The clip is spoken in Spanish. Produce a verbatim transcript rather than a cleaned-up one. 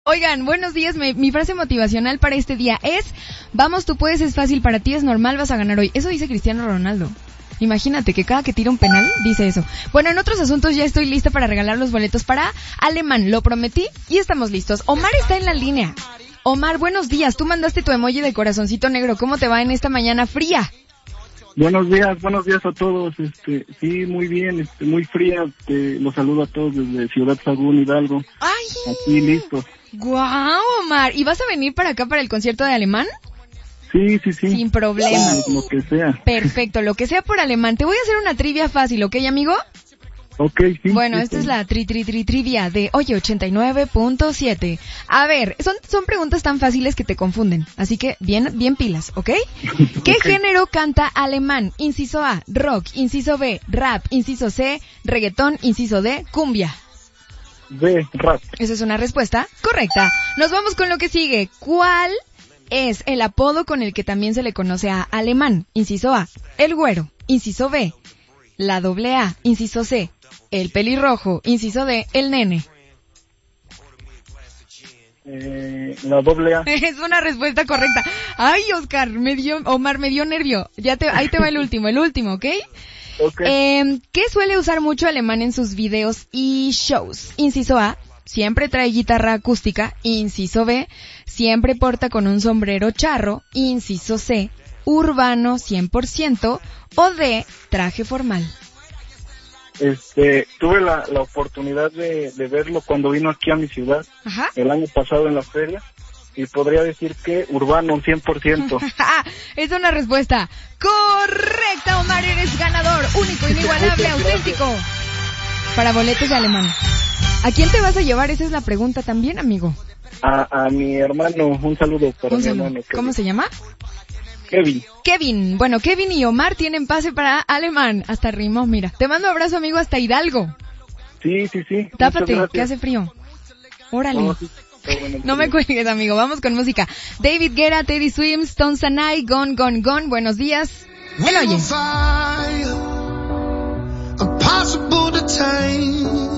Oigan, buenos días. Mi, mi frase motivacional para este día es: vamos, tú puedes, es fácil, para ti es normal, vas a ganar hoy. Eso dice Cristiano Ronaldo. Imagínate que cada que tira un penal dice eso. Bueno, en otros asuntos ya estoy lista para regalar los boletos para Alemán. Lo prometí y estamos listos. Omar está en la línea. Omar, buenos días. Tú mandaste tu emoji de corazoncito negro. ¿Cómo te va en esta mañana fría? Buenos días, buenos días a todos. Este, sí, muy bien, este, muy fría. Te, los saludo a todos desde Ciudad Sagún, Hidalgo. ¡Ay! Aquí listos. ¡Guau, Omar! ¿Y vas a venir para acá para el concierto de Alemán? Sí, sí, sí. Sin problema. Lo que sea. Perfecto, lo que sea por Alemán. Te voy a hacer una trivia fácil, ¿ok, amigo? Ok, sí. Bueno, sí, esta sí. es la tri tri tri trivia de Oye ochenta y nueve punto siete. A ver, son son preguntas tan fáciles que te confunden, así que bien bien pilas, ¿ok? ¿Qué Okay. género canta Alemán? Inciso A, rock. Inciso B, rap. Inciso C, reggaetón. Inciso D, cumbia. B, rap. Esa es una respuesta correcta. Nos vamos con lo que sigue. ¿Cuál es el apodo con el que también se le conoce a Alemán? Inciso A, el güero. Inciso B, la doble A. Inciso C, el pelirrojo. Inciso D, el nene. Eh, la doble A. Es una respuesta correcta. Ay, Oscar, me dio, Omar, me dio nervio. Ya te, ahí te va el último, el último, ¿ok? Ok. Eh, ¿Qué suele usar mucho Alemán en sus videos y shows? Inciso A, siempre trae guitarra acústica. Inciso B, siempre porta con un sombrero charro. Inciso C, urbano cien por ciento. O D, traje formal. Este, tuve la, la oportunidad de, de verlo cuando vino aquí a mi ciudad. Ajá. El año pasado en la feria. Y podría decir que urbano cien por ciento. Es una respuesta correcta, Omar. Eres ganador, único, inigualable, auténtico. Para boletos de Alemán. ¿A quién te vas a llevar? Esa es la pregunta también, amigo. A, a mi hermano, un saludo para Un mi saludo. hermano. ¿Cómo se llama? Kevin. Kevin. Bueno, Kevin y Omar tienen pase para Alemán. Hasta rimó, mira. Te mando abrazo, amigo, hasta Hidalgo. Sí, sí, sí. Tápate, Muchas que gracias. hace frío. Órale. No, sí, está bueno, No me cuelgues, amigo. Vamos con música. David Guetta, Teddy Swims, Tom Sanai, Gone, Gone, Gone. Buenos días. El oye.